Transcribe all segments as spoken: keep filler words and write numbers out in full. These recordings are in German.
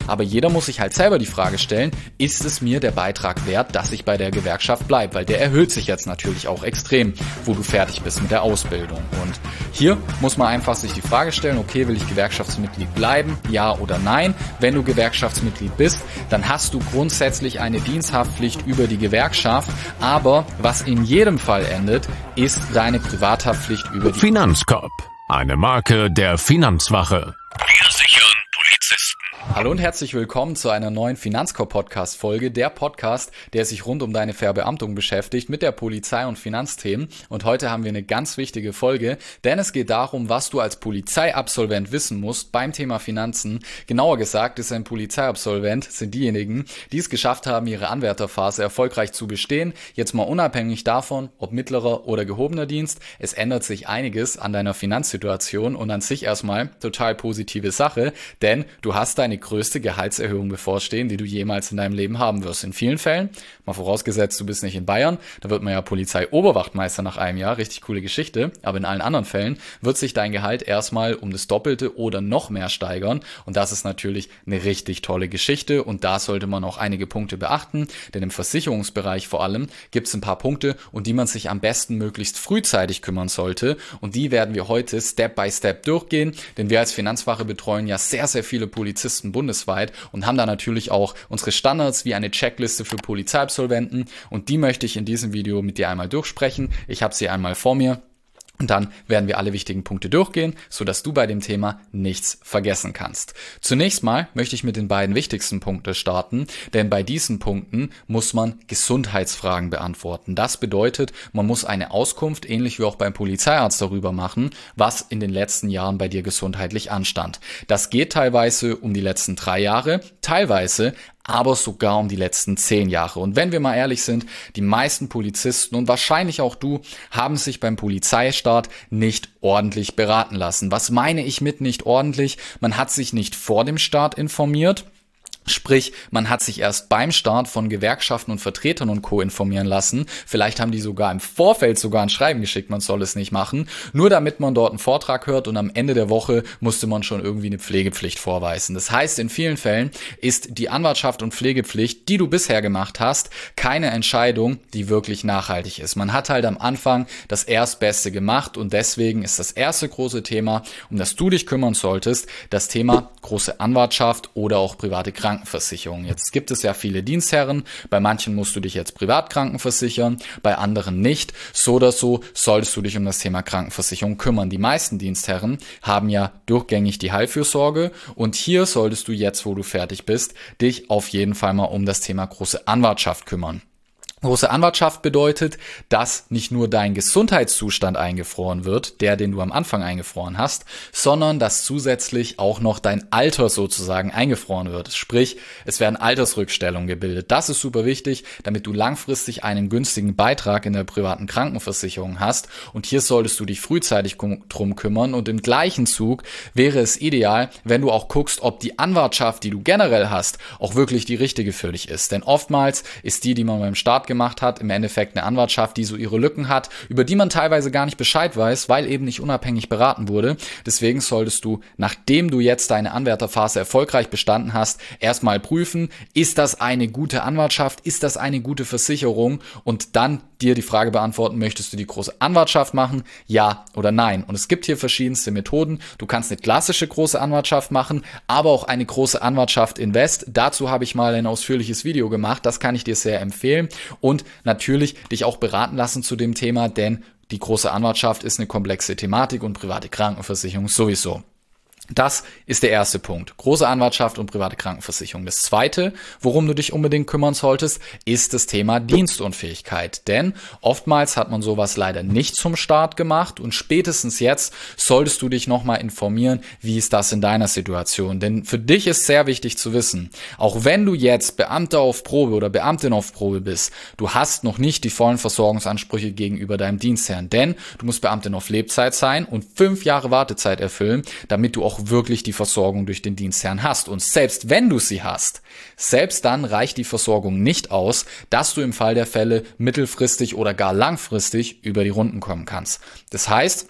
aber jeder muss sich halt selber die Frage stellen, ist es mir der Beitrag wert, dass ich bei der Gewerkschaft bleibe? Weil der erhöht sich jetzt natürlich auch extrem, wo du fertig bist mit der Ausbildung. Und hier muss man einfach sich die Frage stellen, okay, will ich Gewerkschaftsmitglied bleiben? Ja oder nein? Wenn du Gewerkschaftsmitglied bist, dann hast du grundsätzlich eine Diensthaftpflicht über die Gewerkschaft, aber was in jedem Fall endet, ist deine Privathaftpflicht über die Finanzkorb, eine Marke der Finanzwache. Wir sichern Polizisten. Hallo und herzlich willkommen zu einer neuen Finanzkorb-Podcast-Folge, der Podcast, der sich rund um deine Verbeamtung beschäftigt mit der Polizei- und Finanzthemen. Und heute haben wir eine ganz wichtige Folge, denn es geht darum, was du als Polizeiabsolvent wissen musst beim Thema Finanzen. Genauer gesagt ist ein Polizeiabsolvent, sind diejenigen, die es geschafft haben, ihre Anwärterphase erfolgreich zu bestehen. Jetzt mal unabhängig davon, ob mittlerer oder gehobener Dienst, es ändert sich einiges an deiner Finanzsituation und an sich erstmal total positive Sache, denn du hast deine größte Gehaltserhöhung bevorstehen, die du jemals in deinem Leben haben wirst. In vielen Fällen, mal vorausgesetzt, du bist nicht in Bayern, da wird man ja Polizeioberwachtmeister nach einem Jahr, richtig coole Geschichte, aber in allen anderen Fällen wird sich dein Gehalt erstmal um das Doppelte oder noch mehr steigern und das ist natürlich eine richtig tolle Geschichte und da sollte man auch einige Punkte beachten, denn im Versicherungsbereich vor allem gibt es ein paar Punkte, um die man sich am besten möglichst frühzeitig kümmern sollte und die werden wir heute Step by Step durchgehen, denn wir als Finanzwache betreuen ja sehr, sehr viele Polizisten bundesweit und haben da natürlich auch unsere Standards wie eine Checkliste für Polizeiabsolventen und die möchte ich in diesem Video mit dir einmal durchsprechen. Ich habe sie einmal vor mir. Und dann werden wir alle wichtigen Punkte durchgehen, sodass du bei dem Thema nichts vergessen kannst. Zunächst mal möchte ich mit den beiden wichtigsten Punkten starten, denn bei diesen Punkten muss man Gesundheitsfragen beantworten. Das bedeutet, man muss eine Auskunft, ähnlich wie auch beim Polizeiarzt, darüber machen, was in den letzten Jahren bei dir gesundheitlich anstand. Das geht teilweise um die letzten drei Jahre, teilweise aber sogar um die letzten zehn Jahre. Und wenn wir mal ehrlich sind, die meisten Polizisten und wahrscheinlich auch du haben sich beim Polizeistart nicht ordentlich beraten lassen. Was meine ich mit nicht ordentlich? Man hat sich nicht vor dem Start informiert. Sprich, man hat sich erst beim Start von Gewerkschaften und Vertretern und Co. informieren lassen. Vielleicht haben die sogar im Vorfeld sogar ein Schreiben geschickt, man soll es nicht machen. Nur damit man dort einen Vortrag hört und am Ende der Woche musste man schon irgendwie eine Pflegepflicht vorweisen. Das heißt, in vielen Fällen ist die Anwartschaft und Pflegepflicht, die du bisher gemacht hast, keine Entscheidung, die wirklich nachhaltig ist. Man hat halt am Anfang das Erstbeste gemacht und deswegen ist das erste große Thema, um das du dich kümmern solltest, das Thema große Anwartschaft oder auch private Krankenversicherung. Krankenversicherung. Jetzt gibt es ja viele Dienstherren, bei manchen musst du dich jetzt privat krankenversichern, bei anderen nicht. So oder so solltest du dich um das Thema Krankenversicherung kümmern. Die meisten Dienstherren haben ja durchgängig die Heilfürsorge und hier solltest du jetzt, wo du fertig bist, dich auf jeden Fall mal um das Thema große Anwartschaft kümmern. Große Anwartschaft bedeutet, dass nicht nur dein Gesundheitszustand eingefroren wird, der, den du am Anfang eingefroren hast, sondern dass zusätzlich auch noch dein Alter sozusagen eingefroren wird. Sprich, es werden Altersrückstellungen gebildet. Das ist super wichtig, damit du langfristig einen günstigen Beitrag in der privaten Krankenversicherung hast. Und hier solltest du dich frühzeitig drum kümmern. Und im gleichen Zug wäre es ideal, wenn du auch guckst, ob die Anwartschaft, die du generell hast, auch wirklich die richtige für dich ist. Denn oftmals ist die, die man beim Start gemacht hat, im Endeffekt eine Anwartschaft, die so ihre Lücken hat, über die man teilweise gar nicht Bescheid weiß, weil eben nicht unabhängig beraten wurde. Deswegen solltest du, nachdem du jetzt deine Anwärterphase erfolgreich bestanden hast, erstmal prüfen, ist das eine gute Anwartschaft, ist das eine gute Versicherung und dann dir die Frage beantworten, möchtest du die große Anwartschaft machen, ja oder nein. Und es gibt hier verschiedenste Methoden. Du kannst eine klassische große Anwartschaft machen, aber auch eine große Anwartschaft Invest. Dazu habe ich mal ein ausführliches Video gemacht, das kann ich dir sehr empfehlen. Und natürlich dich auch beraten lassen zu dem Thema, denn die große Anwartschaft ist eine komplexe Thematik und private Krankenversicherung sowieso. Das ist der erste Punkt. Große Anwartschaft und private Krankenversicherung. Das zweite, worum du dich unbedingt kümmern solltest, ist das Thema Dienstunfähigkeit. Denn oftmals hat man sowas leider nicht zum Start gemacht und spätestens jetzt solltest du dich nochmal informieren, wie ist das in deiner Situation. Denn für dich ist sehr wichtig zu wissen, auch wenn du jetzt Beamter auf Probe oder Beamtin auf Probe bist, du hast noch nicht die vollen Versorgungsansprüche gegenüber deinem Dienstherrn. Denn du musst Beamtin auf Lebzeit sein und fünf Jahre Wartezeit erfüllen, damit du auch wirklich die Versorgung durch den Dienstherrn hast. Und selbst wenn du sie hast, selbst dann reicht die Versorgung nicht aus, dass du im Fall der Fälle mittelfristig oder gar langfristig über die Runden kommen kannst. Das heißt,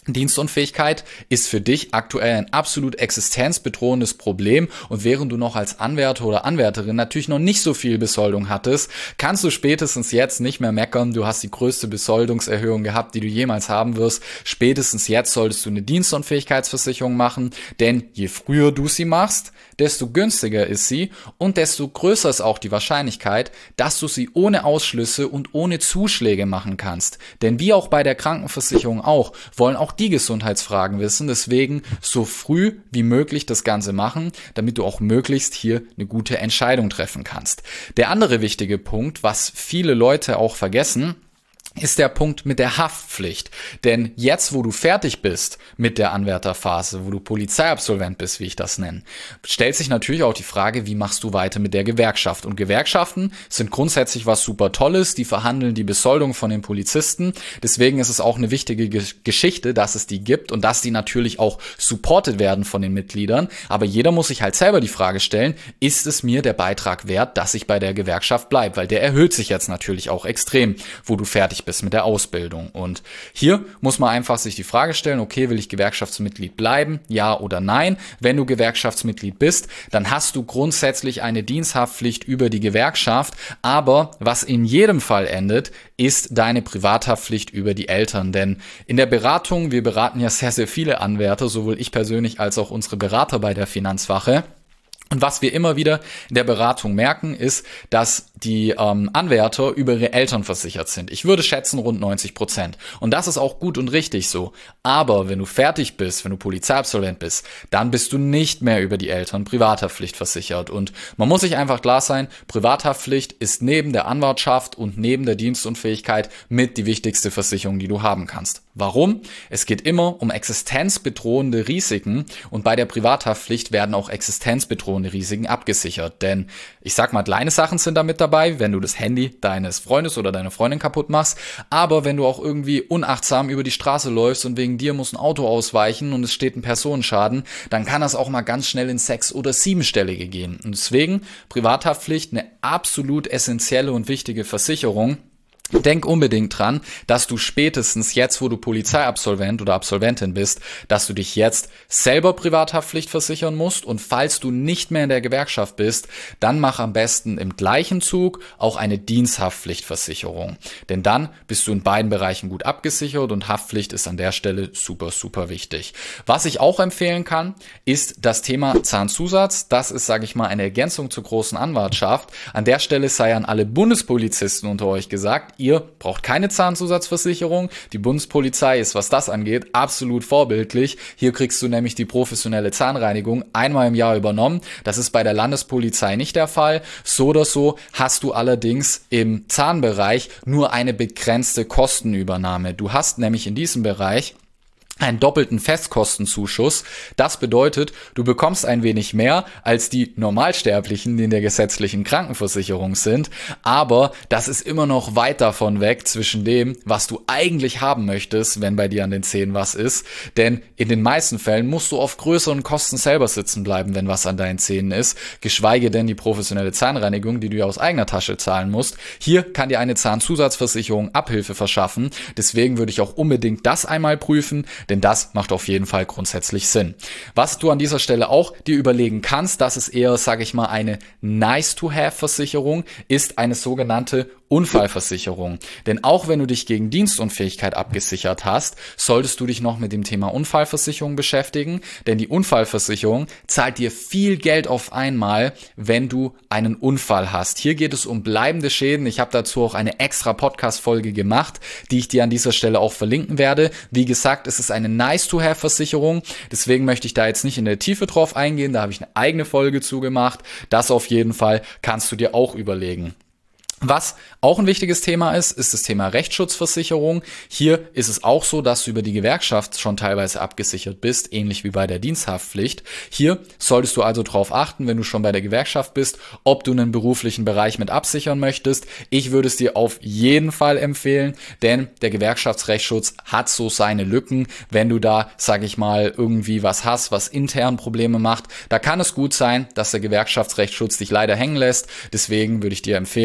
Dienstunfähigkeit ist für dich aktuell ein absolut existenzbedrohendes Problem und während du noch als Anwärter oder Anwärterin natürlich noch nicht so viel Besoldung hattest, kannst du spätestens jetzt nicht mehr meckern, du hast die größte Besoldungserhöhung gehabt, die du jemals haben wirst. Spätestens jetzt solltest du eine Dienstunfähigkeitsversicherung machen, denn je früher du sie machst, desto günstiger ist sie und desto größer ist auch die Wahrscheinlichkeit, dass du sie ohne Ausschlüsse und ohne Zuschläge machen kannst. Denn wie auch bei der Krankenversicherung auch, wollen auch die Gesundheitsfragen wissen, deswegen so früh wie möglich das Ganze machen, damit du auch möglichst hier eine gute Entscheidung treffen kannst. Der andere wichtige Punkt, was viele Leute auch vergessen, ist der Punkt mit der Haftpflicht. Denn jetzt, wo du fertig bist mit der Anwärterphase, wo du Polizeiabsolvent bist, wie ich das nenne, stellt sich natürlich auch die Frage, wie machst du weiter mit der Gewerkschaft? Und Gewerkschaften sind grundsätzlich was super Tolles, die verhandeln die Besoldung von den Polizisten. Deswegen ist es auch eine wichtige Geschichte, dass es die gibt und dass die natürlich auch supported werden von den Mitgliedern. Aber jeder muss sich halt selber die Frage stellen, ist es mir der Beitrag wert, dass ich bei der Gewerkschaft bleibe? Weil der erhöht sich jetzt natürlich auch extrem, wo du fertig bist mit der Ausbildung. Und hier muss man einfach sich die Frage stellen, okay, will ich Gewerkschaftsmitglied bleiben? Ja oder nein? Wenn du Gewerkschaftsmitglied bist, dann hast du grundsätzlich eine Diensthaftpflicht über die Gewerkschaft, aber was in jedem Fall endet, ist deine Privathaftpflicht über die Eltern. Denn in der Beratung, wir beraten ja sehr, sehr viele Anwärter, sowohl ich persönlich als auch unsere Berater bei der Finanzwache. Und was wir immer wieder in der Beratung merken, ist, dass die ähm, Anwärter über ihre Eltern versichert sind. Ich würde schätzen rund neunzig Prozent. Und das ist auch gut und richtig so. Aber wenn du fertig bist, wenn du Polizeiabsolvent bist, dann bist du nicht mehr über die Eltern Privathaftpflicht versichert. Und man muss sich einfach klar sein, Privathaftpflicht ist neben der Anwartschaft und neben der Dienstunfähigkeit mit die wichtigste Versicherung, die du haben kannst. Warum? Es geht immer um existenzbedrohende Risiken und bei der Privathaftpflicht werden auch existenzbedrohende Risiken abgesichert. Denn ich sag mal, kleine Sachen sind damit dabei, wenn du das Handy deines Freundes oder deiner Freundin kaputt machst, aber wenn du auch irgendwie unachtsam über die Straße läufst und wegen dir muss ein Auto ausweichen und es steht ein Personenschaden, dann kann das auch mal ganz schnell in sechs- oder siebenstellige gehen. Und deswegen Privathaftpflicht eine absolut essentielle und wichtige Versicherung. Denk unbedingt dran, dass du spätestens jetzt, wo du Polizeiabsolvent oder Absolventin bist, dass du dich jetzt selber Privathaftpflicht versichern musst und falls du nicht mehr in der Gewerkschaft bist, dann mach am besten im gleichen Zug auch eine Diensthaftpflichtversicherung. Denn dann bist du in beiden Bereichen gut abgesichert und Haftpflicht ist an der Stelle super, super wichtig. Was ich auch empfehlen kann, ist das Thema Zahnzusatz. Das ist, sage ich mal, eine Ergänzung zur großen Anwartschaft. An der Stelle sei an alle Bundespolizisten unter euch gesagt, ihr braucht keine Zahnzusatzversicherung. Die Bundespolizei ist, was das angeht, absolut vorbildlich. Hier kriegst du nämlich die professionelle Zahnreinigung einmal im Jahr übernommen. Das ist bei der Landespolizei nicht der Fall. So oder so hast du allerdings im Zahnbereich nur eine begrenzte Kostenübernahme. Du hast nämlich in diesem Bereich einen doppelten Festkostenzuschuss. Das bedeutet, du bekommst ein wenig mehr als die Normalsterblichen, die in der gesetzlichen Krankenversicherung sind, aber das ist immer noch weit davon weg zwischen dem, was du eigentlich haben möchtest, wenn bei dir an den Zähnen was ist, denn in den meisten Fällen musst du auf größeren Kosten selber sitzen bleiben, wenn was an deinen Zähnen ist, geschweige denn die professionelle Zahnreinigung, die du ja aus eigener Tasche zahlen musst. Hier kann dir eine Zahnzusatzversicherung Abhilfe verschaffen, deswegen würde ich auch unbedingt das einmal prüfen, denn das macht auf jeden Fall grundsätzlich Sinn. Was du an dieser Stelle auch dir überlegen kannst, das ist eher, sage ich mal, eine Nice-to-have-Versicherung, ist eine sogenannte Unfallversicherung. Denn auch wenn du dich gegen Dienstunfähigkeit abgesichert hast, solltest du dich noch mit dem Thema Unfallversicherung beschäftigen, denn die Unfallversicherung zahlt dir viel Geld auf einmal, wenn du einen Unfall hast. Hier geht es um bleibende Schäden. Ich habe dazu auch eine extra Podcast-Folge gemacht, die ich dir an dieser Stelle auch verlinken werde. Wie gesagt, es ist eine Nice-to-have-Versicherung, deswegen möchte ich da jetzt nicht in der Tiefe drauf eingehen, da habe ich eine eigene Folge zugemacht. Das auf jeden Fall kannst du dir auch überlegen. Was auch ein wichtiges Thema ist, ist das Thema Rechtsschutzversicherung. Hier ist es auch so, dass du über die Gewerkschaft schon teilweise abgesichert bist, ähnlich wie bei der Diensthaftpflicht. Hier solltest du also darauf achten, wenn du schon bei der Gewerkschaft bist, ob du einen beruflichen Bereich mit absichern möchtest. Ich würde es dir auf jeden Fall empfehlen, denn der Gewerkschaftsrechtsschutz hat so seine Lücken. Wenn du da, sag ich mal, irgendwie was hast, was intern Probleme macht, da kann es gut sein, dass der Gewerkschaftsrechtsschutz dich leider hängen lässt. Deswegen würde ich dir empfehlen, mach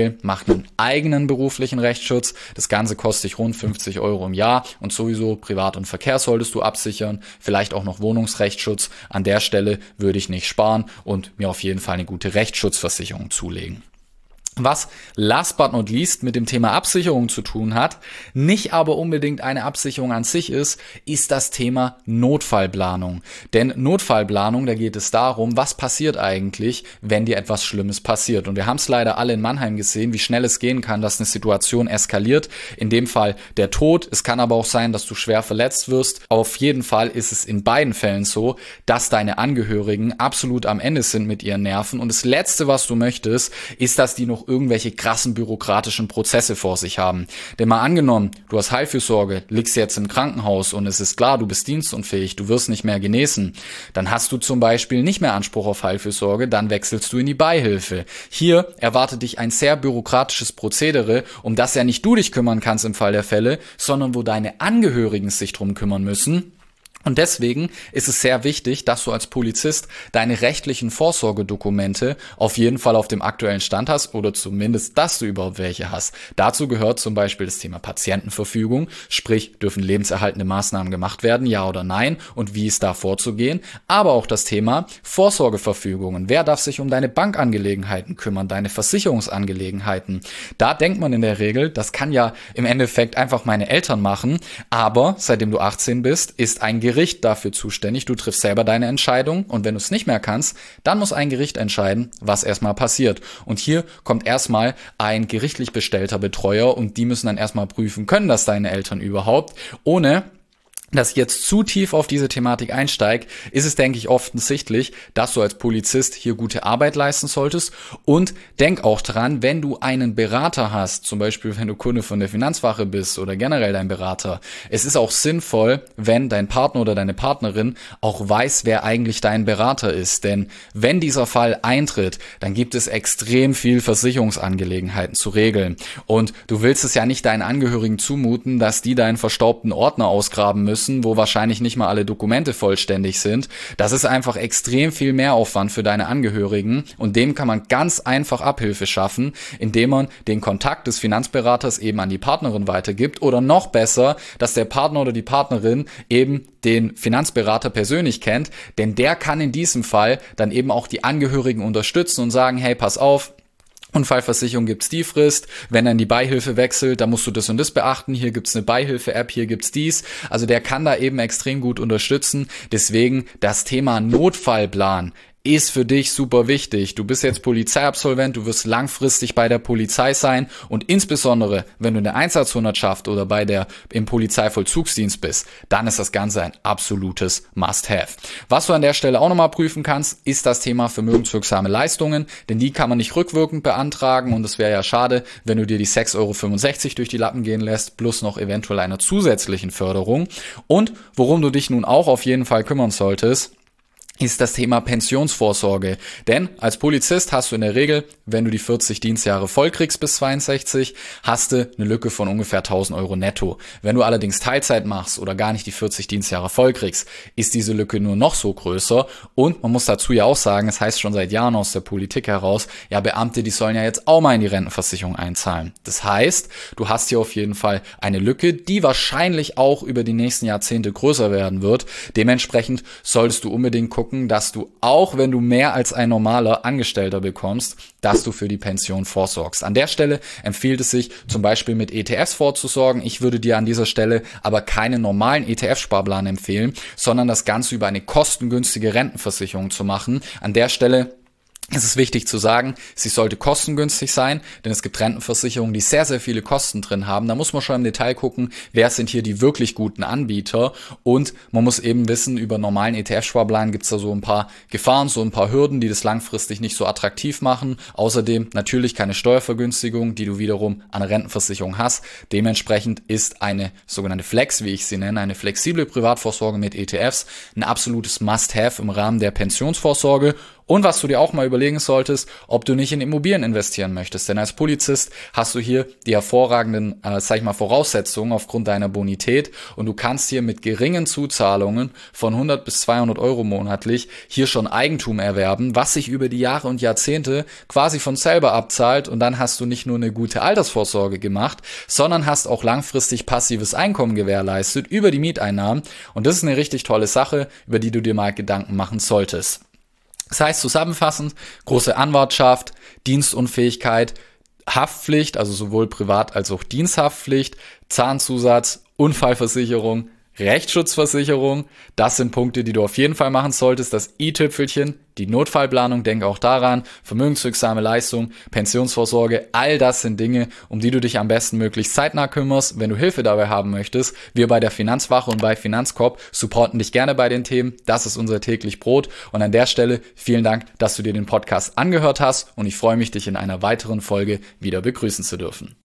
einen eigenen beruflichen Rechtsschutz. Das Ganze kostet dich rund fünfzig Euro im Jahr und sowieso Privat- und Verkehr solltest du absichern. Vielleicht auch noch Wohnungsrechtsschutz. An der Stelle würde ich nicht sparen und mir auf jeden Fall eine gute Rechtsschutzversicherung zulegen. Was last but not least mit dem Thema Absicherung zu tun hat, nicht aber unbedingt eine Absicherung an sich ist, ist das Thema Notfallplanung. Denn Notfallplanung, da geht es darum, was passiert eigentlich, wenn dir etwas Schlimmes passiert. Und wir haben es leider alle in Mannheim gesehen, wie schnell es gehen kann, dass eine Situation eskaliert. In dem Fall der Tod. Es kann aber auch sein, dass du schwer verletzt wirst. Auf jeden Fall ist es in beiden Fällen so, dass deine Angehörigen absolut am Ende sind mit ihren Nerven. Und das Letzte, was du möchtest, ist, dass die noch irgendwelche krassen bürokratischen Prozesse vor sich haben. Denn mal angenommen, du hast Heilfürsorge, liegst jetzt im Krankenhaus und es ist klar, du bist dienstunfähig, du wirst nicht mehr genesen, dann hast du zum Beispiel nicht mehr Anspruch auf Heilfürsorge, dann wechselst du in die Beihilfe. Hier erwartet dich ein sehr bürokratisches Prozedere, um das ja nicht du dich kümmern kannst im Fall der Fälle, sondern wo deine Angehörigen sich drum kümmern müssen. Und deswegen ist es sehr wichtig, dass du als Polizist deine rechtlichen Vorsorgedokumente auf jeden Fall auf dem aktuellen Stand hast oder zumindest, dass du überhaupt welche hast. Dazu gehört zum Beispiel das Thema Patientenverfügung, sprich, dürfen lebenserhaltende Maßnahmen gemacht werden, ja oder nein, und wie ist da vorzugehen, aber auch das Thema Vorsorgeverfügungen. Wer darf sich um deine Bankangelegenheiten kümmern, deine Versicherungsangelegenheiten? Da denkt man in der Regel, das kann ja im Endeffekt einfach meine Eltern machen, aber seitdem du achtzehn bist, ist ein Gericht Gericht dafür zuständig, du triffst selber deine Entscheidung und wenn du es nicht mehr kannst, dann muss ein Gericht entscheiden, was erstmal passiert. Und hier kommt erstmal ein gerichtlich bestellter Betreuer und die müssen dann erstmal prüfen, können das deine Eltern überhaupt, ohne dass ich jetzt zu tief auf diese Thematik einsteige, ist es, denke ich, offensichtlich, dass du als Polizist hier gute Arbeit leisten solltest und denk auch dran, wenn du einen Berater hast, zum Beispiel wenn du Kunde von der Finanzwache bist oder generell dein Berater, es ist auch sinnvoll, wenn dein Partner oder deine Partnerin auch weiß, wer eigentlich dein Berater ist, denn wenn dieser Fall eintritt, dann gibt es extrem viel Versicherungsangelegenheiten zu regeln und du willst es ja nicht deinen Angehörigen zumuten, dass die deinen verstaubten Ordner ausgraben müssen, wo wahrscheinlich nicht mal alle Dokumente vollständig sind. Das ist einfach extrem viel Mehraufwand für deine Angehörigen und dem kann man ganz einfach Abhilfe schaffen, indem man den Kontakt des Finanzberaters eben an die Partnerin weitergibt oder noch besser, dass der Partner oder die Partnerin eben den Finanzberater persönlich kennt, denn der kann in diesem Fall dann eben auch die Angehörigen unterstützen und sagen, hey, pass auf, Unfallversicherung gibt's die Frist, wenn dann die Beihilfe wechselt, dann musst du das und das beachten, hier gibt's eine Beihilfe-App, hier gibt's dies. Also der kann da eben extrem gut unterstützen. Deswegen das Thema Notfallplan ist für dich super wichtig. Du bist jetzt Polizeiabsolvent, du wirst langfristig bei der Polizei sein und insbesondere, wenn du in der Einsatzhundertschaft oder bei der im Polizeivollzugsdienst bist, dann ist das Ganze ein absolutes Must-Have. Was du an der Stelle auch nochmal prüfen kannst, ist das Thema vermögenswirksame Leistungen, denn die kann man nicht rückwirkend beantragen und es wäre ja schade, wenn du dir die sechs Euro fünfundsechzig durch die Lappen gehen lässt, plus noch eventuell einer zusätzlichen Förderung. Und worum du dich nun auch auf jeden Fall kümmern solltest, ist das Thema Pensionsvorsorge. Denn als Polizist hast du in der Regel, wenn du die vierzig Dienstjahre voll kriegst bis zweiundsechzig, hast du eine Lücke von ungefähr tausend Euro netto. Wenn du allerdings Teilzeit machst oder gar nicht die vierzig Dienstjahre voll kriegst, ist diese Lücke nur noch so größer. Und man muss dazu ja auch sagen, es heißt schon seit Jahren aus der Politik heraus, ja, Beamte, die sollen ja jetzt auch mal in die Rentenversicherung einzahlen. Das heißt, du hast hier auf jeden Fall eine Lücke, die wahrscheinlich auch über die nächsten Jahrzehnte größer werden wird. Dementsprechend solltest du unbedingt gucken, dass du, auch wenn du mehr als ein normaler Angestellter bekommst, dass du für die Pension vorsorgst. An der Stelle empfiehlt es sich, zum Beispiel mit E T Fs vorzusorgen. Ich würde dir an dieser Stelle aber keinen normalen E T F-Sparplan empfehlen, sondern das Ganze über eine kostengünstige Rentenversicherung zu machen. An der Stelle es ist wichtig zu sagen, sie sollte kostengünstig sein, denn es gibt Rentenversicherungen, die sehr, sehr viele Kosten drin haben. Da muss man schon im Detail gucken, wer sind hier die wirklich guten Anbieter und man muss eben wissen, über normalen E T F-Sparplan gibt es da so ein paar Gefahren, so ein paar Hürden, die das langfristig nicht so attraktiv machen. Außerdem natürlich keine Steuervergünstigung, die du wiederum an der Rentenversicherung hast. Dementsprechend ist eine sogenannte Flex, wie ich sie nenne, eine flexible Privatvorsorge mit E T Fs ein absolutes Must-Have im Rahmen der Pensionsvorsorge. Und was du dir auch mal überlegen solltest, ob du nicht in Immobilien investieren möchtest. Denn als Polizist hast du hier die hervorragenden, äh, sag ich mal, Voraussetzungen aufgrund deiner Bonität und du kannst hier mit geringen Zuzahlungen von hundert bis zweihundert Euro monatlich hier schon Eigentum erwerben, was sich über die Jahre und Jahrzehnte quasi von selber abzahlt, und dann hast du nicht nur eine gute Altersvorsorge gemacht, sondern hast auch langfristig passives Einkommen gewährleistet über die Mieteinnahmen, und das ist eine richtig tolle Sache, über die du dir mal Gedanken machen solltest. Das heißt zusammenfassend, große Anwartschaft, Dienstunfähigkeit, Haftpflicht, also sowohl Privat- als auch Diensthaftpflicht, Zahnzusatz, Unfallversicherung, Rechtsschutzversicherung, das sind Punkte, die du auf jeden Fall machen solltest. Das i-Tüpfelchen, die Notfallplanung, denk auch daran, vermögenswirksame Leistung, Pensionsvorsorge, all das sind Dinge, um die du dich am besten möglichst zeitnah kümmerst. Wenn du Hilfe dabei haben möchtest, wir bei der Finanzwache und bei Finanzkorb supporten dich gerne bei den Themen. Das ist unser täglich Brot, und an der Stelle vielen Dank, dass du dir den Podcast angehört hast, und ich freue mich, dich in einer weiteren Folge wieder begrüßen zu dürfen.